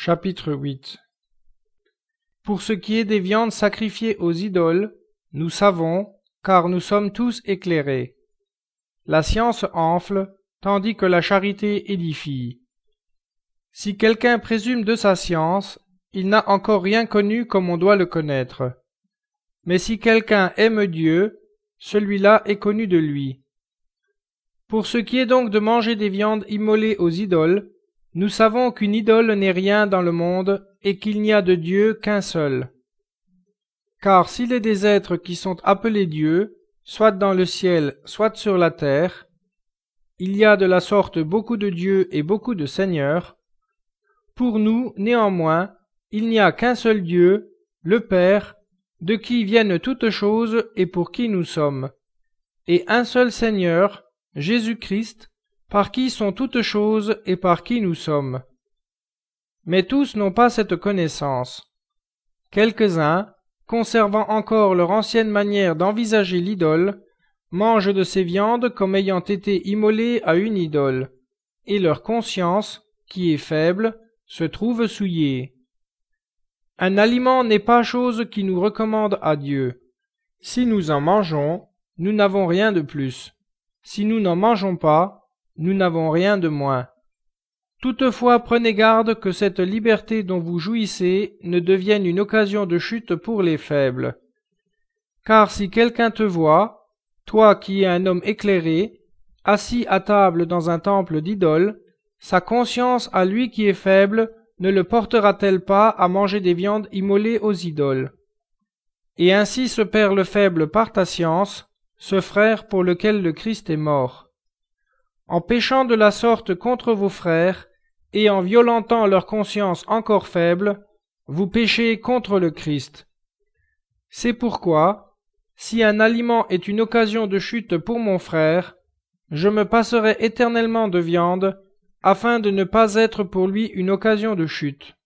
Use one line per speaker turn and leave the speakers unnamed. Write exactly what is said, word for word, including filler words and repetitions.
Chapitre huit. Pour ce qui est des viandes sacrifiées aux idoles, nous savons, car nous sommes tous éclairés. La science enfle, tandis que la charité édifie. Si quelqu'un présume de sa science, il n'a encore rien connu comme on doit le connaître. Mais si quelqu'un aime Dieu, celui-là est connu de lui. Pour ce qui est donc de manger des viandes immolées aux idoles, nous savons qu'une idole n'est rien dans le monde et qu'il n'y a de Dieu qu'un seul. Car s'il est des êtres qui sont appelés dieux, soit dans le ciel, soit sur la terre, il y a de la sorte beaucoup de dieux et beaucoup de seigneurs. Pour nous, néanmoins, il n'y a qu'un seul Dieu, le Père, de qui viennent toutes choses et pour qui nous sommes, et un seul Seigneur, Jésus-Christ, par qui sont toutes choses et par qui nous sommes. Mais tous n'ont pas cette connaissance. Quelques-uns, conservant encore leur ancienne manière d'envisager l'idole, mangent de ces viandes comme ayant été immolées à une idole, et leur conscience, qui est faible, se trouve souillée. Un aliment n'est pas chose qui nous recommande à Dieu. Si nous en mangeons, nous n'avons rien de plus. Si nous n'en mangeons pas, nous n'avons rien de moins. Toutefois, prenez garde que cette liberté dont vous jouissez ne devienne une occasion de chute pour les faibles. Car si quelqu'un te voit, toi qui es un homme éclairé, assis à table dans un temple d'idole, sa conscience à lui qui est faible ne le portera-t-elle pas à manger des viandes immolées aux idoles? Et ainsi se perd le faible par ta science, ce frère pour lequel le Christ est mort. En péchant de la sorte contre vos frères, et en violentant leur conscience encore faible, vous péchez contre le Christ. C'est pourquoi, si un aliment est une occasion de chute pour mon frère, je me passerai éternellement de viande, afin de ne pas être pour lui une occasion de chute.